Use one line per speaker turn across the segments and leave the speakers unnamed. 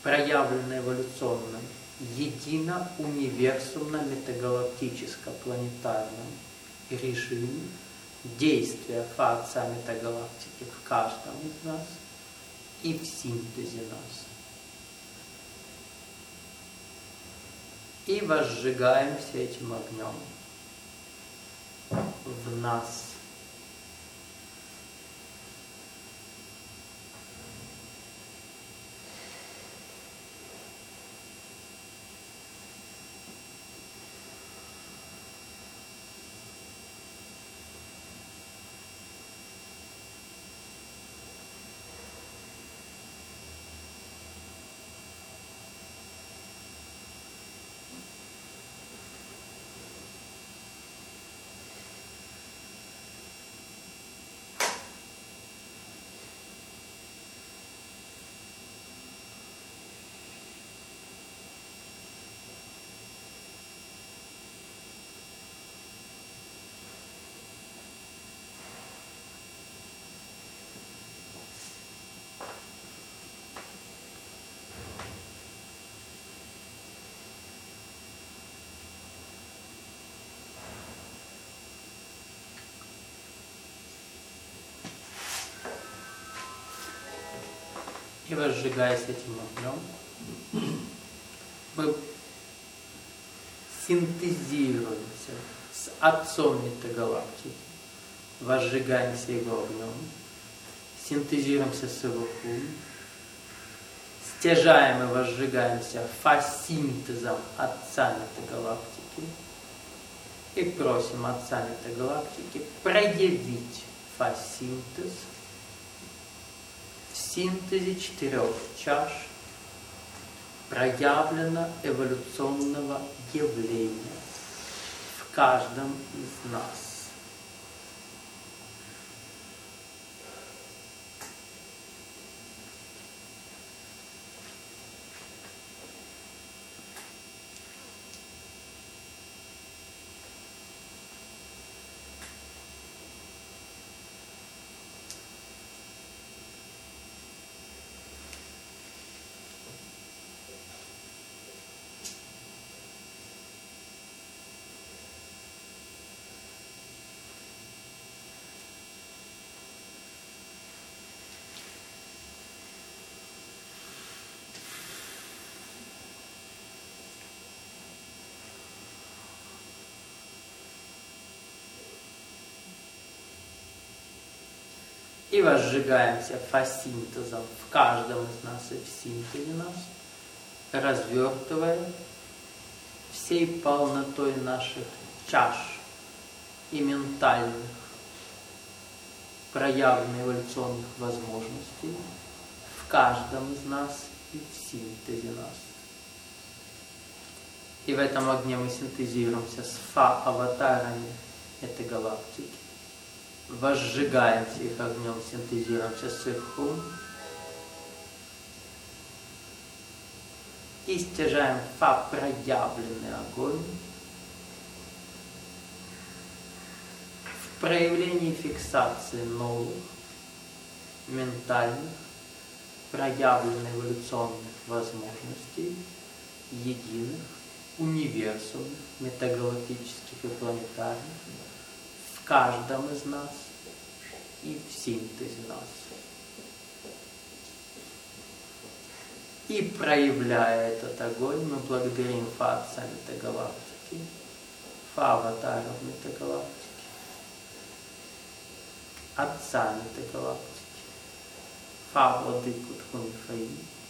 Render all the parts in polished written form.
проявлено эволюционном, едино универсумно-метагалактическо-планетарном режиме действия Фа-Отца метагалактики в каждом из нас и в синтезе нас. И возжигаемся этим огнем в нас. И возжигаясь этим огнем, мы синтезируемся с Отцом метагалактики, возжигаемся его огнем, синтезируемся с его хум, стяжаем и возжигаемся фасинтезом Отца метагалактики и просим Отца метагалактики проявить фасинтез в синтезе 4 чаш проявлено эволюционного явления в каждом из нас. И возжигаемся фасинтезом в каждом из нас и в синтезе нас, развертывая всей полнотой наших чаш и ментальных, проявленных эволюционных возможностей в каждом из нас и в синтезе нас. И в этом огне мы синтезируемся с Фа-аватарами этой галактики. Возжигаемся их огнем, синтезируемся с их хум и стяжаем Фа-проявленный огонь в проявлении фиксации новых, ментальных, проявленных эволюционных возможностей, единых, универсумных, метагалактических и планетарных, в каждом из нас и в синтезе нас. И проявляя этот огонь, мы благодарим Фа-Отца метагалактики, Фа-аватаров метагалактики, Отца метагалактики, Фа-владыку Тхунифаи.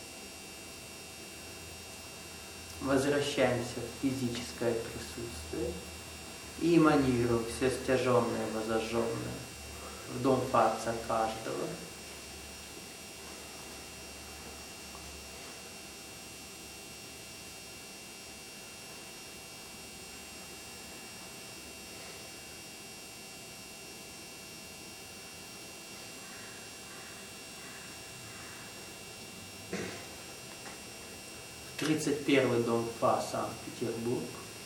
Возвращаемся в физическое присутствие и эманируем все стяженное, возожженное в дом Фа-Отца каждого. В 31-й дом Фа, Санкт-Петербург.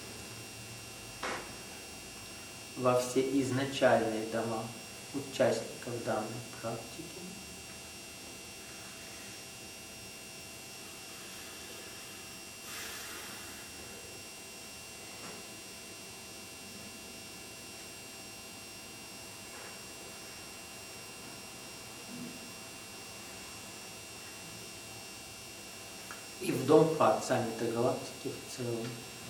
Во все изначальные дома участников данной практики. и в дом Творца метагалактики в целом.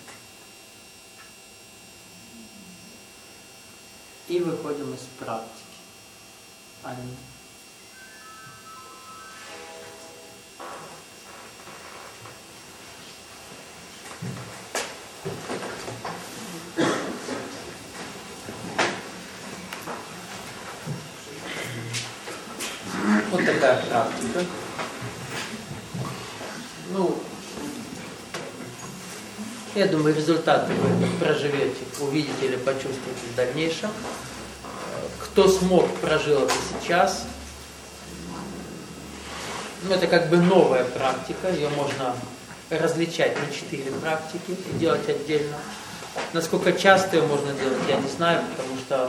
И выходим из практики. Аминь. Вот такая практика. Я думаю, результаты вы проживете, увидите или почувствуете в дальнейшем. Кто смог, прожил это сейчас. Это как бы новая практика, ее можно различать на 4 практики и делать отдельно. Насколько часто ее можно делать, я не знаю, потому что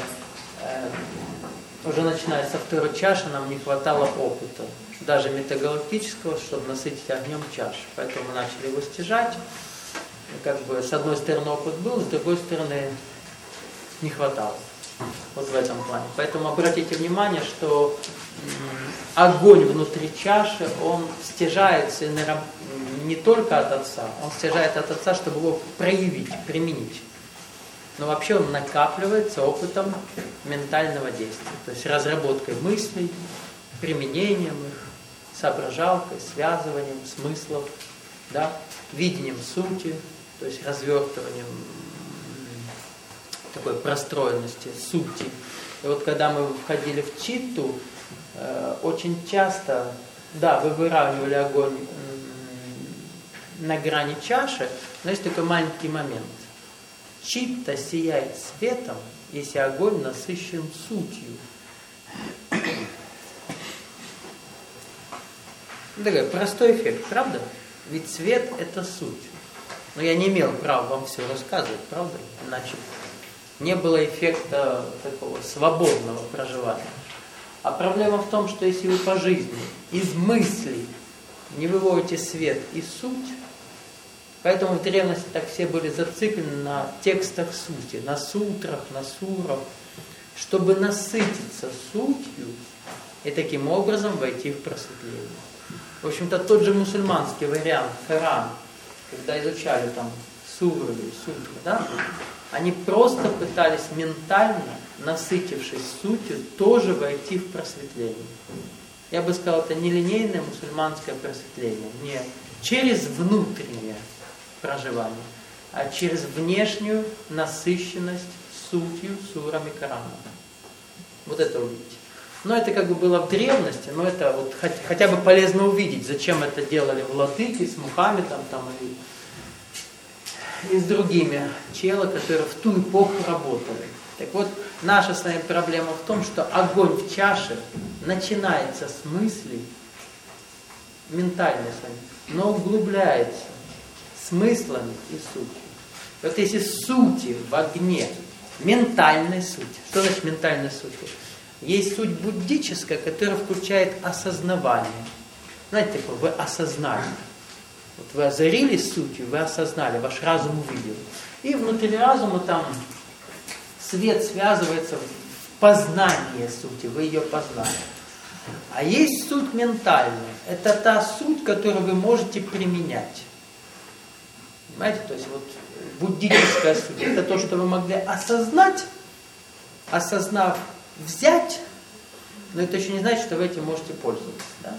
уже начиная со 2-й чаши нам не хватало опыта, даже метагалактического, чтобы насытить огнем чашу. Поэтому мы начали его стяжать. Как бы с одной стороны опыт был, с другой стороны не хватало. Вот в этом плане. Поэтому обратите внимание, что огонь внутри чаши, он стяжается не только от Отца, он стяжает от Отца, чтобы его проявить, применить. Но вообще он накапливается опытом ментального действия. То есть разработкой мыслей, применением их, соображалкой, связыванием смыслов, да, видением сути, то есть развертыванием такой простроенности, сути. И вот когда мы входили в читту, очень часто, да, вы выравнивали огонь на грани чаши, но есть такой маленький момент. Читта сияет светом, если огонь насыщен сутью. Такой простой эффект, правда? Ведь свет – это суть. Но я не имел права вам все рассказывать, правда? Иначе не было эффекта такого свободного проживания. А проблема в том, что если вы по жизни из мыслей не выводите свет и суть, поэтому в древности так все были зациклены на текстах сути, на сутрах, на сурах, чтобы насытиться сутью и таким образом войти в просветление. В общем-то, тот же мусульманский вариант, Коран, когда изучали там суры или сутры, да, они просто пытались ментально, насытившись сутью, тоже войти в просветление. Я бы сказал, это не линейное мусульманское просветление, не через внутреннее проживание, а через внешнюю насыщенность сутью, сурами Корана. Вот это увидите. Но это как бы было в древности, но это вот хотя бы полезно увидеть, зачем это делали владыки с Мухаммедом там, и с другими челы, которые в ту эпоху работали. Так вот, наша с вами проблема в том, что огонь в чаше начинается с мыслей, ментальной с вами, но углубляется смыслами и сутью. Вот если сути в огне, ментальной сути, что значит ментальной сути? Есть суть буддическая, которая включает осознавание. Знаете, такое, вы осознали. Вот вы озарились сутью, вы осознали, ваш разум увидел. И внутри разума там свет связывается в познание сути, вы ее познали. А есть суть ментальная. Это та суть, которую вы можете применять. Понимаете? То есть вот буддическая суть, это то, что вы могли осознать, осознав, взять, но это еще не значит, что вы этим можете пользоваться. Да?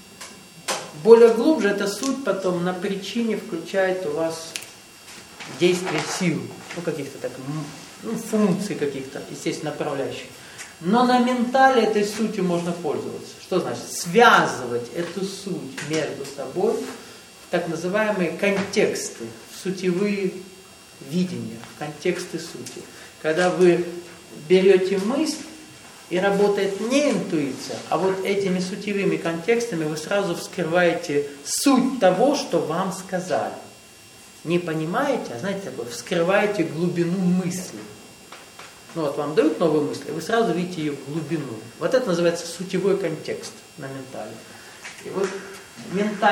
Более глубже эта суть потом на причине включает у вас действие сил, каких-то так, функций каких-то, естественно, направляющих. Но на ментале этой сутью можно пользоваться. Что значит? Связывать эту суть между собой в так называемые контексты, в сутевые видения, в контексты сути. Когда вы берете мысль, и работает не интуиция, а вот этими сутевыми контекстами вы сразу вскрываете суть того, что вам сказали. Не понимаете, а знаете, вскрываете глубину мысли. Вот вам дают новую мысль, и вы сразу видите ее глубину. Вот это называется сутевой контекст на ментале. И вот ментальный